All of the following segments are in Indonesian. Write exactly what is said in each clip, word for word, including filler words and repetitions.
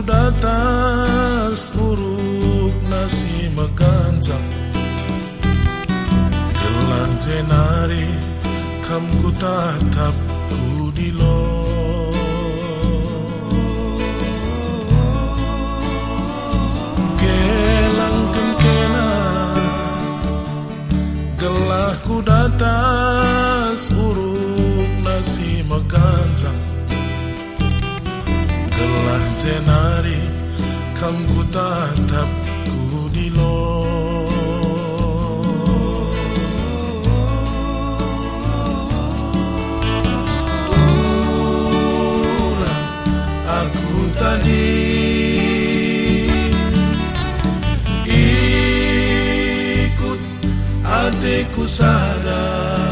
datas uruk nasi makancang gelang jenari kam ku tatap ku dilo gelang kengkena gelah ku datas uruk nasi makancang gelah jenari kam ku tatap ku dilo ulang aku tadi ikut hatiku sadar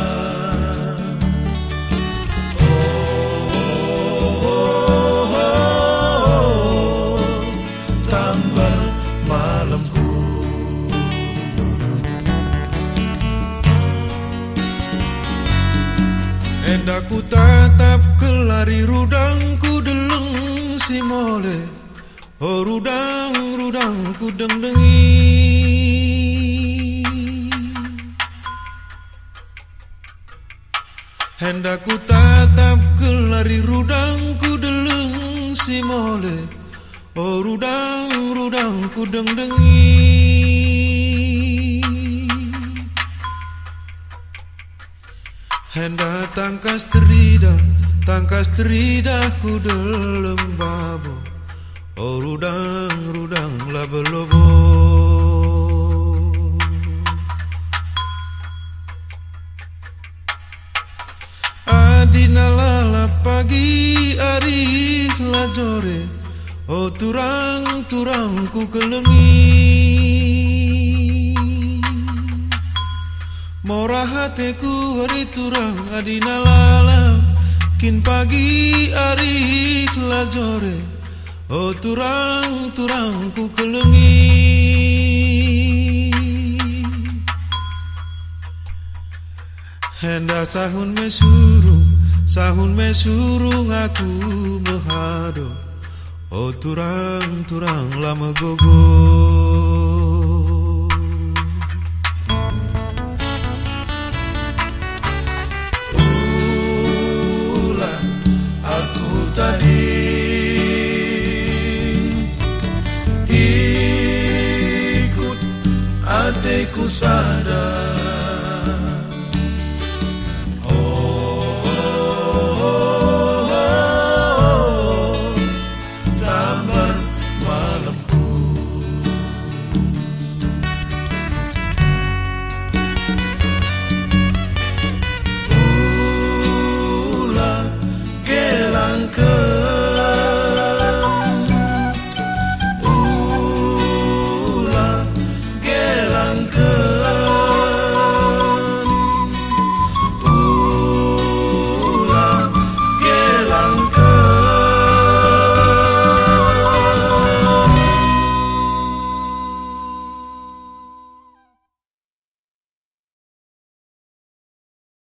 hendak ku tatap kelari rudangku deleng si mole oh rudang rudang ku deng dengi hendak ku tatap kelari rudangku deleng si mole oh rudang rudang ku deng dengi hendak tangkas terida, tangkas terida ku dalam babo. Oh rudang, rudang labelobo. Adina lala pagi ari lajore. Oh turang, turang ku kelengi. Morah hatiku hari turang adina lala kin pagi ari lajore oh turang turang ku kelengi hendak sahun mesurung sahun mesurung aku mehado oh turang turang lama gogo